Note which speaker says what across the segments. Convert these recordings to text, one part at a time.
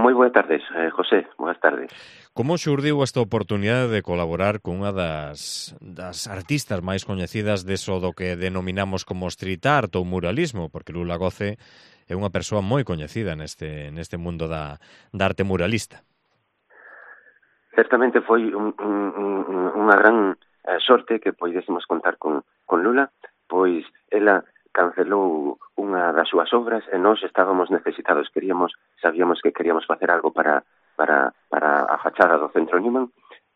Speaker 1: Moi boas tardes, José, boas tardes.
Speaker 2: Como xurdiu esta oportunidade de colaborar con unha das artistas máis coñecidas deso do que denominamos como street art ou muralismo, porque Lula Goce é unha persoa moi coñecida neste mundo da arte muralista?
Speaker 1: Certamente foi unha gran sorte que poidésemos contar con Lula, pois ela cancelou unha das súas obras e nós estábamos necesitados, sabíamos que queríamos facer algo para a fachada do Centro Newman,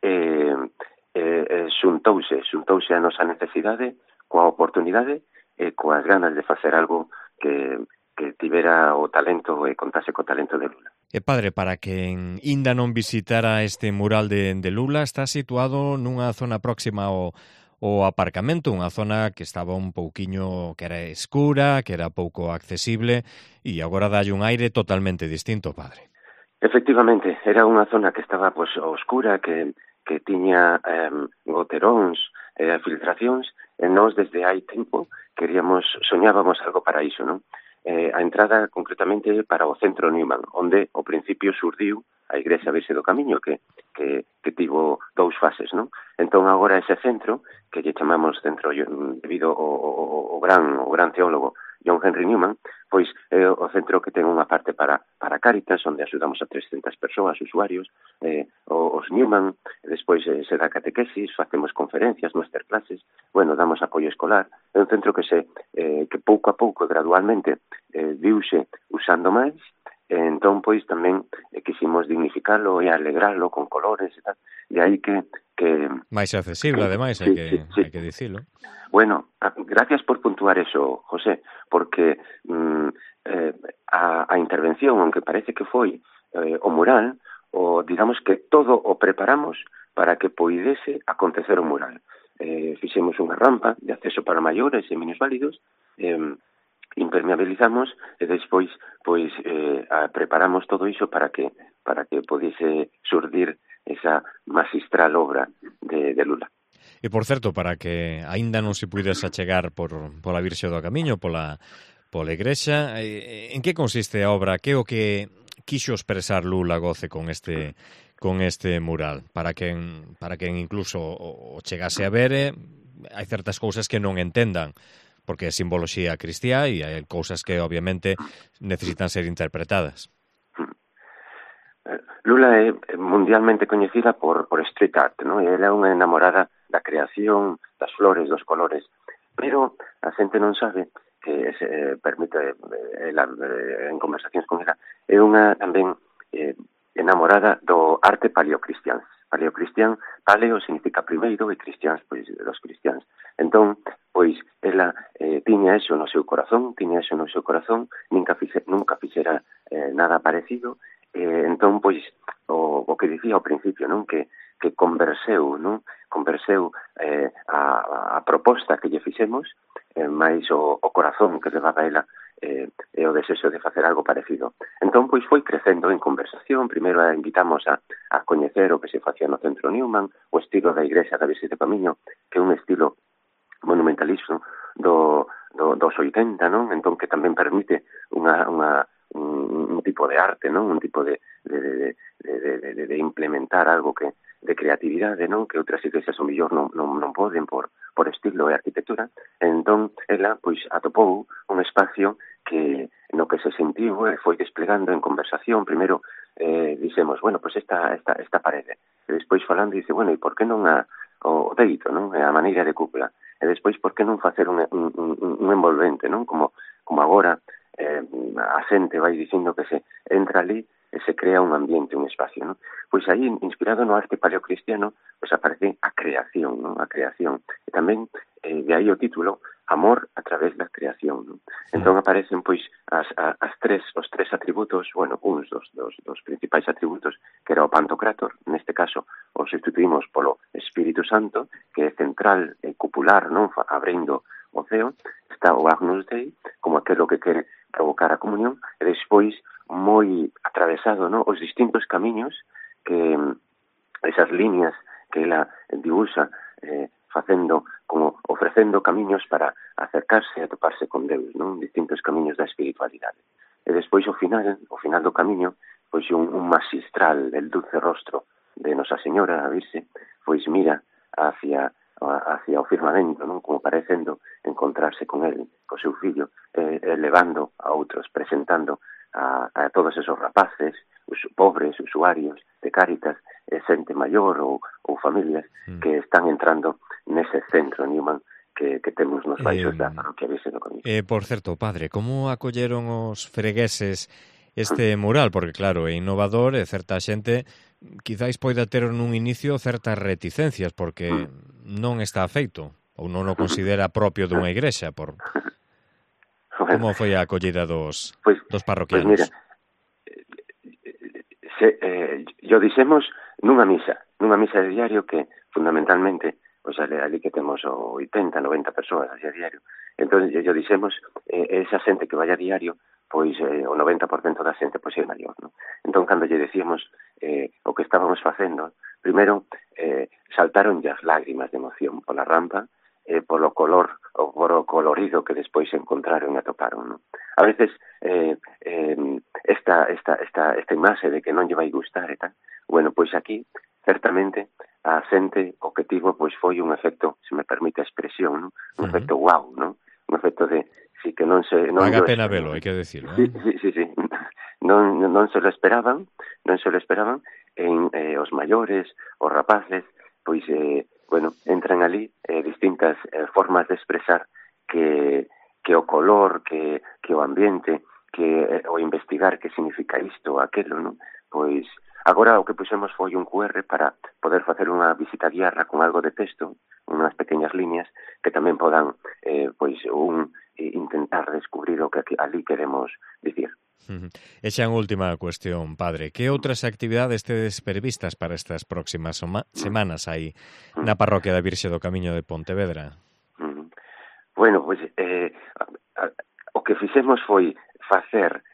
Speaker 1: xuntouse a nosa necesidade coa oportunidade e coas ganas de facer algo que tivera o talento e contase co talento de Lula.
Speaker 2: E padre, para quen inda non visitara este mural de Lula, está situado nunha zona próxima ao aparcamento, unha zona que estaba un pouquiño, que era escura, que era pouco accesible, e agora dalle un aire totalmente distinto, padre.
Speaker 1: Efectivamente, era unha zona que estaba oscura, que tiña goteróns e filtracións, e nós desde hai tempo soñábamos algo para iso, non? A entrada concretamente para o Centro Newman, onde ao principio surdiu a Igrexa Virxe do Camiño, que tivo dous fases, non? Entón agora ese centro, que lle chamamos centro debido ao gran teólogo John Henry Newman, pois é o centro que ten unha parte para Cáritas, onde axudamos a 300 persoas, usuarios, os Newman, despois se dá catequesis, facemos conferencias, masterclasses, damos apoio escolar. É un centro que pouco a pouco, gradualmente, viuse usando máis, entón, pois, tamén quisimos dignificarlo e alegrarlo con colores e tal, e aí que
Speaker 2: máis accesible, ademais, hai que dicilo.
Speaker 1: Bueno, gracias por puntuar eso, José, porque a intervención, aunque parece que foi o mural, digamos que todo o preparamos para que poidese acontecer o mural. Fixemos unha rampa de acceso para maiores e minusválidos, impermeabilizamos e despois preparamos todo iso para que podiese surdir esa magistral obra de Lula.
Speaker 2: E, por certo, para que aínda non se puidese achegar pola Virxe do Camiño, pola Igrexa, en que consiste a obra? Que é o que quixo expresar Lula Goce con este mural? Para quen incluso o chegase a ver, hai certas cousas que non entendan, porque é simboloxía cristiá e hai cousas que, obviamente, necesitan ser interpretadas.
Speaker 1: Lula é mundialmente coñecida por street art, non? Ela é unha enamorada da creación, das flores, dos colores, pero a xente non sabe que permite ela, en conversacións con ela, é unha tamén enamorada do arte paleocristián. Paleocristián, paleo significa primeiro e cristiáns, pois, dos cristiáns. Entón, pois, ela tiña eso no seu corazón, nunca fixera nada parecido. Entón, pois, o que dicía ao principio, non? Que converseu, non? Converseu a proposta que lle fixemos, máis o corazón que levaba ela e o desexo de facer algo parecido. Entón, pois, foi crecendo en conversación. Primeiro a invitamos a coñecer o que se facía no Centro Newman, o estilo da Igrexa da Virxe do Camiño, que é un estilo monumentalista dos 80, non? Entón, que tamén permite un tipo de arte, non? Un tipo de implementar algo de creatividade, non? Que outras iglesias o mellor non poden por estilo e arquitectura. Entón, ela, pois, atopou un espacio no que se sentiu e foi desplegando en conversación. Primeiro dixemos, pois esta parede. E despois falando, dice, e por que non o teito, non? A maneira de cúpula. E despois, por que non facer un envolvente, non? Como agora a xente vai dicindo que se entra ali e se crea un ambiente, un espacio, non? Pois aí, inspirado no arte paleocristiano, pois aparece a creación, non? A creación. E tamén, de aí o título, Amor a través da creación, non? Entón aparecen, pois, os tres atributos, uns dos principais atributos, que era o Pantocrátor, neste caso, o sustituímos polo Espírito Santo, que é central e cupular, non? Abrindo o ceo. Está o Agnus Dei, como aquilo que quere provocar a comunión, e despois moi atravesado, non? Os distintos camiños que esas líneas que ela dibuxa ofrecendo camiños para acercarse e atoparse con Deus, non? Distintos camiños da espiritualidade. E despois o final do camiño, pois un magistral del dulce rostro de Nosa Señora, a Virxe, pois mira hacia o firmamento, non? Como parecendo encontrarse con el, co seu fillo, elevando a outros, presentando a todos esos rapaces, os pobres usuarios de Cáritas, xente maior ou familias que están entrando nese centro Newman que temos nos baixos da parroquia Virxe do Camiño.
Speaker 2: Por certo, padre, como acolleron os fregueses este mural? Porque claro, é innovador e certa xente quizáis poida ter nun inicio certas reticencias porque non está feito ou non o considera propio dunha igrexa. Como foi a acollida dos parroquianos?
Speaker 1: Pois mira, yo dixemos nunha misa de diario que fundamentalmente pois ali que temos 80, 90 persoas a diario. Entón, yo dixemos, esa xente que vai a diario, pois o 90% da xente pois é maior, non? Entón, cando lle decíamos o que estábamos facendo, primeiro saltaron as lágrimas de emoción pola rampa, polo color ou polo colorido que despois encontraron e atoparon, non? A veces esta imaxe de que non lle vai gustar e tal, bueno, pois aquí, certamente, a xente o que tivo pois foi un efecto, se me permite a expresión, non? Un efecto wow, non? Un efecto de si que non se
Speaker 2: paga pena velo, hai que decirlo.
Speaker 1: Sí. Non se lo esperaban, en os maiores, os rapaces, pois bueno, entran ali distintas formas de expresar que o color, que o ambiente, que o investigar que significa isto ou aquelo, non? Pois agora o que puxemos foi un QR para poder facer unha visita guiarra con algo de texto, unhas pequeñas líneas que tamén podan intentar descubrir o que ali queremos dicir.
Speaker 2: E xa en última cuestión, padre, que outras actividades tedes previstas para estas próximas semanas aí na parroquia da Virxe do Camiño de Pontevedra?
Speaker 1: Bueno, pois o que fixemos foi facer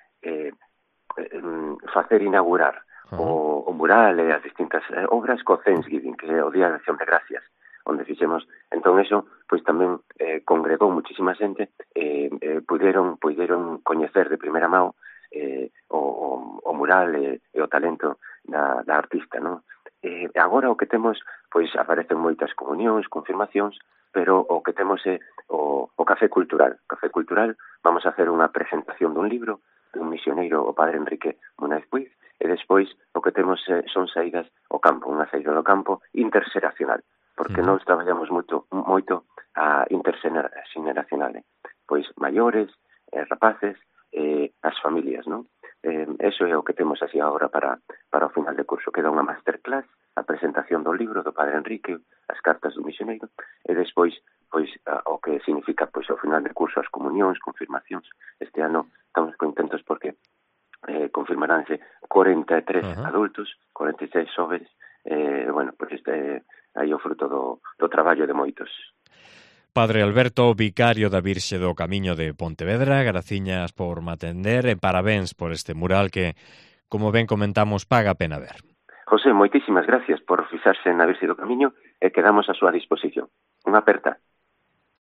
Speaker 1: inaugurar o mural e as distintas obras co Thanksgiving, que é o Día de Acción de Gracias, onde fixemos, entón eso, pois tamén congregou muchísima xente, puideron coñecer de primeira mão o mural e o talento da artista, non? Agora o que temos, pois aparecen moitas comunións, confirmacións, pero o que temos é o Café Cultural. Café Cultural, vamos a hacer unha presentación dun libro dun misioneiro, o padre Enrique Munáiz Puig, e despois o que temos son saídas ao campo, unha saída do campo interxeracional, porque nós traballamos moito a interxeracional, pois maiores, rapaces, as familias, non? Eso é o que temos así agora para o final de curso. Queda unha masterclass, a presentación do libro do padre Enrique, as cartas do misioneiro, e despois pois o que significa pois ao final de curso as comunións, confirmacións. Este ano estamos contentos porque confirmaránse 43 adultos, 46 jóvenes, bueno, pois aí o fruto do traballo de moitos.
Speaker 2: Padre Alberto, vicario da Virxe do Camiño de Pontevedra, graciñas por m'atender e parabéns por este mural que, como ben comentamos, paga a pena ver.
Speaker 1: José, moitísimas gracias por fixarse na Virxe do Camiño e quedamos a súa disposición. Unha aperta.